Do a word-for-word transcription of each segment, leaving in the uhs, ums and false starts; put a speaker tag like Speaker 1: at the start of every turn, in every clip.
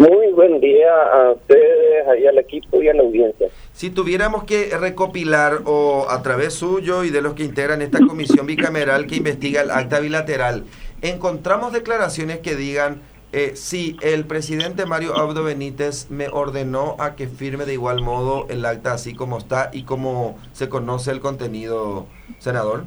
Speaker 1: Muy buen día a ustedes, y al equipo y a la audiencia.
Speaker 2: Si tuviéramos que recopilar, o a través suyo y de los que integran esta comisión bicameral que investiga el acta bilateral, encontramos declaraciones que digan, eh, sí, el presidente Mario Abdo Benítez me ordenó a que firme de igual modo el acta así como está y como se conoce el contenido, senador.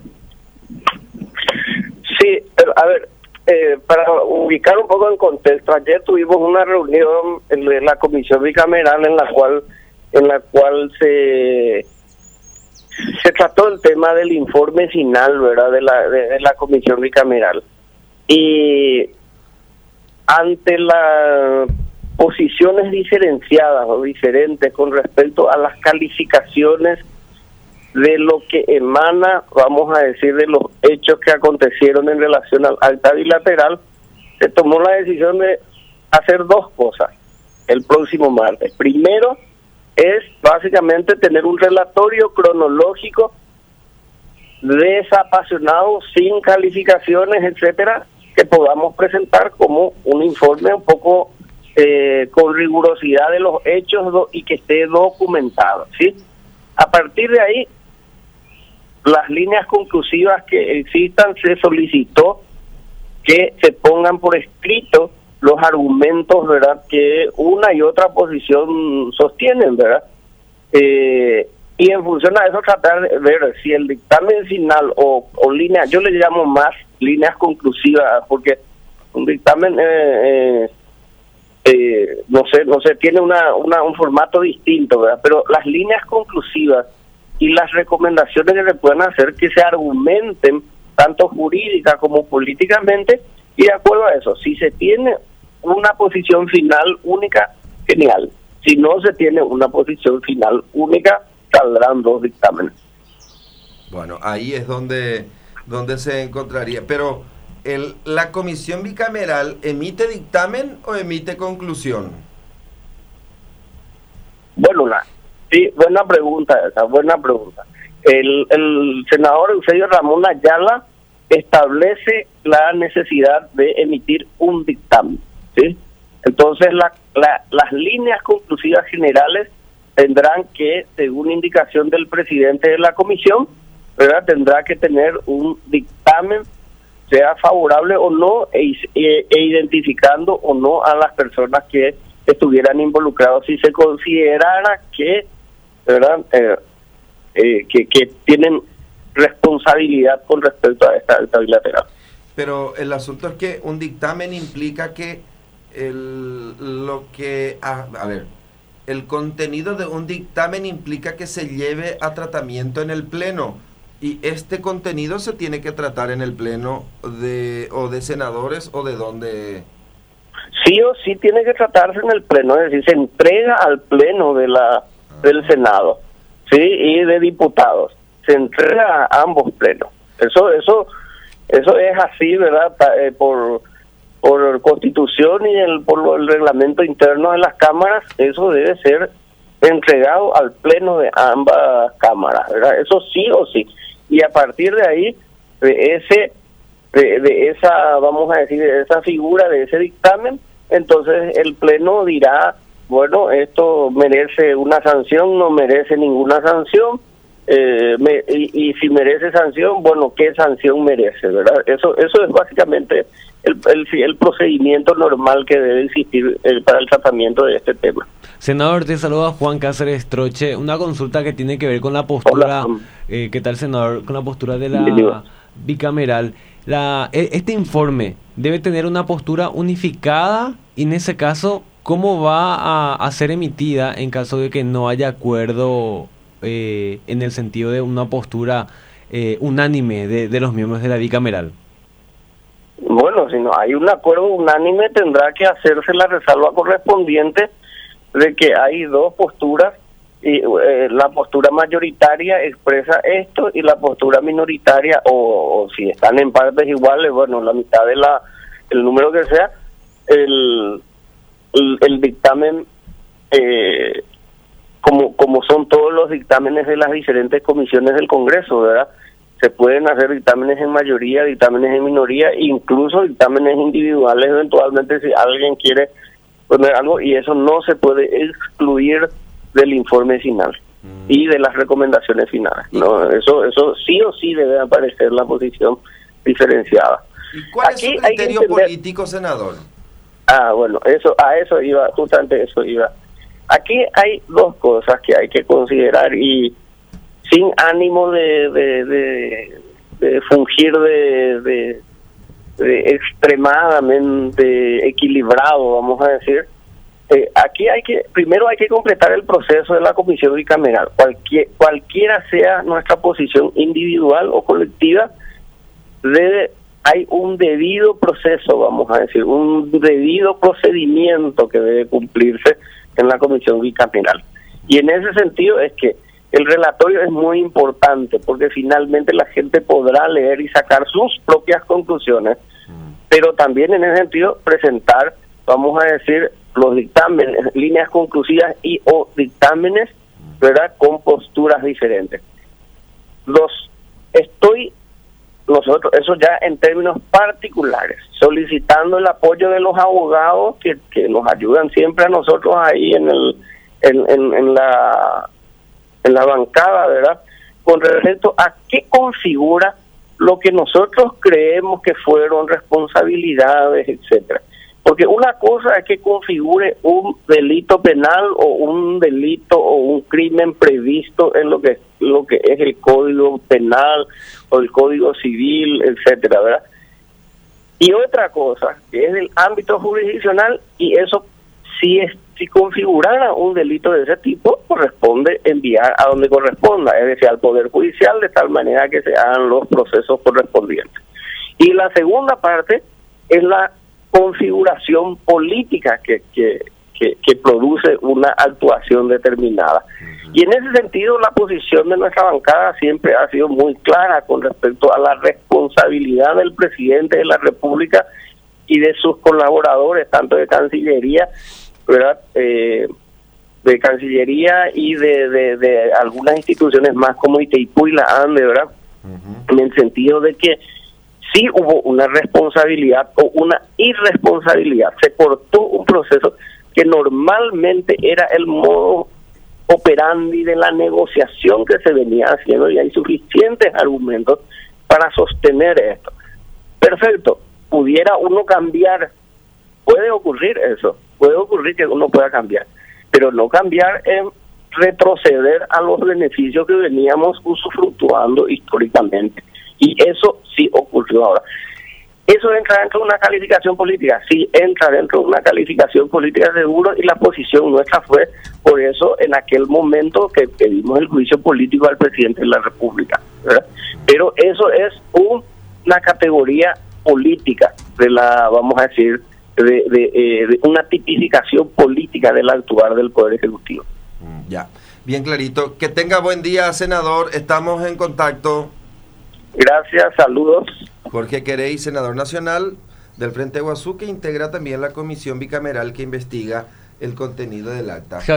Speaker 1: Sí, pero, a ver, eh, para ubicar un poco en contexto, ayer tuvimos una reunión en la comisión bicameral en la cual en la cual se se trató el tema del informe final, ¿verdad?, de la de, de la comisión bicameral. Y ante las posiciones diferenciadas o diferentes con respecto a las calificaciones de lo que emana, vamos a decir, de los hechos que acontecieron en relación al acta bilateral, se tomó la decisión de hacer dos cosas el próximo martes. Primero, es básicamente tener un relatorio cronológico desapasionado, sin calificaciones, etcétera, que podamos presentar como un informe un poco eh, con rigurosidad de los hechos do, y que esté documentado, ¿sí? A partir de ahí, las líneas conclusivas que existan, se solicitó que se pongan por escrito los argumentos, ¿verdad?, que una y otra posición sostienen, ¿verdad? Eh, y en función a eso tratar de ver si el dictamen final o, o líneas, yo le llamo más líneas conclusivas, porque un dictamen, eh, eh, eh, no sé, no sé, tiene una, una un formato distinto, ¿verdad? Pero las líneas conclusivas y las recomendaciones que se pueden hacer, que se argumenten tanto jurídica como políticamente, y de acuerdo a eso, si se tiene una posición final única, genial. Si no se tiene una posición final única, saldrán dos dictámenes.
Speaker 2: Bueno, ahí es donde, donde se encontraría. Pero, el, ¿la comisión bicameral emite dictamen o emite conclusión?
Speaker 1: Bueno, la, sí, buena pregunta esa, buena pregunta. El, el senador Eusebio Ramón Ayala establece la necesidad de emitir un dictamen, ¿sí? Entonces, la, la, las líneas conclusivas generales tendrán que, según indicación del presidente de la comisión, ¿verdad?, tendrá que tener un dictamen, sea favorable o no, e, e, e identificando o no a las personas que estuvieran involucrados, si se considerara que, ¿verdad?, eh, eh, que, que tienen responsabilidad con respecto a esta acta bilateral.
Speaker 2: Pero el asunto es que un dictamen implica que el, lo que, a, a ver, el contenido de un dictamen implica que se lleve a tratamiento en el pleno, y este contenido se tiene que tratar en el pleno de o de senadores o de dónde.
Speaker 1: Sí o sí tiene que tratarse en el pleno, es decir, se entrega al pleno de la ah. del Senado, sí, y de diputados, se entrega a ambos plenos. Eso, eso, eso es así, ¿verdad? Eh, por por Constitución y el por el reglamento interno de las cámaras, eso debe ser entregado al pleno de ambas cámaras, ¿verdad? Eso sí o sí. Y a partir de ahí, de ese, de, de esa, vamos a decir, de esa figura, de ese dictamen, entonces el pleno dirá, bueno, esto merece una sanción, no merece ninguna sanción, eh, me, y, y si merece sanción, bueno, ¿qué sanción merece, verdad? Eso, eso es básicamente el, el, el procedimiento normal que debe existir eh, para el tratamiento de este tema.
Speaker 3: Senador, te saluda Juan Cáceres Troche. Una consulta que tiene que ver con la postura, eh, ¿qué tal, senador? Con la postura de la bicameral. La, este informe debe tener una postura unificada, y en ese caso, ¿cómo va a, a ser emitida en caso de que no haya acuerdo eh, en el sentido de una postura eh, unánime de, de los miembros de la bicameral?
Speaker 1: Bueno, si no hay un acuerdo unánime, tendrá que hacerse la resalva correspondiente de que hay dos posturas, y eh, la postura mayoritaria expresa esto y la postura minoritaria, o, o si están en partes iguales, bueno, la mitad de la el número que sea, el el, el dictamen, eh, como como son todos los dictámenes de las diferentes comisiones del Congreso, ¿verdad? Se pueden hacer dictámenes en mayoría, dictámenes en minoría, incluso dictámenes individuales eventualmente si alguien quiere poner algo, y eso no se puede excluir del informe final mm. y de las recomendaciones finales. No, eso eso sí o sí debe aparecer la posición diferenciada.
Speaker 2: ¿Y cuál Aquí es su criterio entender... político, senador?
Speaker 1: Ah, bueno, eso a eso iba, justamente eso iba. Aquí hay dos cosas que hay que considerar y sin ánimo de, de, de, de fungir de, de, de extremadamente equilibrado, vamos a decir. Eh, aquí hay que, primero hay que completar el proceso de la comisión bicameral. Cualquier, cualquiera sea nuestra posición individual o colectiva, debe, hay un debido proceso, vamos a decir, un debido procedimiento que debe cumplirse en la comisión bicameral. Y en ese sentido es que el relatorio es muy importante, porque finalmente la gente podrá leer y sacar sus propias conclusiones, pero también en ese sentido presentar, vamos a decir, los dictámenes, líneas conclusivas y o dictámenes, ¿verdad?, con posturas diferentes. Los estoy, nosotros, eso ya en términos particulares, solicitando el apoyo de los abogados que, que nos ayudan siempre a nosotros ahí en el en, en, en la en la bancada, ¿verdad?, con respecto a qué configura lo que nosotros creemos que fueron responsabilidades, etcétera. Porque una cosa es que configure un delito penal o un delito o un crimen previsto en lo que lo que es el Código Penal o el Código Civil, etcétera, ¿verdad? Y otra cosa que es del ámbito jurisdiccional, y eso si es si configurara un delito de ese tipo, corresponde enviar a donde corresponda, es decir, al Poder Judicial, de tal manera que se hagan los procesos correspondientes. Y la segunda parte es la configuración política que, que, que, que produce una actuación determinada. Y en ese sentido, la posición de nuestra bancada siempre ha sido muy clara con respecto a la responsabilidad del presidente de la República y de sus colaboradores, tanto de Cancillería, ¿verdad?, eh, de Cancillería y de, de, de algunas instituciones más como Itaipú y la ANDE, ¿verdad?, uh-huh. en el sentido de que sí hubo una responsabilidad o una irresponsabilidad. Se cortó un proceso que normalmente era el modo operandi de la negociación que se venía haciendo, y hay suficientes argumentos para sostener esto. Perfecto, pudiera uno cambiar, puede ocurrir eso, puede ocurrir que uno pueda cambiar, pero no cambiar en retroceder a los beneficios que veníamos usufructuando históricamente. Y eso sí ocurrió ahora. ¿Eso entra dentro de una calificación política? Sí, entra dentro de una calificación política seguro, y la posición nuestra fue, por eso, en aquel momento que pedimos el juicio político al presidente de la República, ¿verdad? Pero eso es un, una categoría política de la, vamos a decir, de, de, eh, de una tipificación política del actuar del Poder Ejecutivo.
Speaker 2: Ya, bien clarito. Que tenga buen día, senador. Estamos en contacto.
Speaker 1: Gracias, saludos.
Speaker 2: Jorge Querey, senador nacional del Frente Guazú, que integra también la comisión bicameral que investiga el contenido del acta.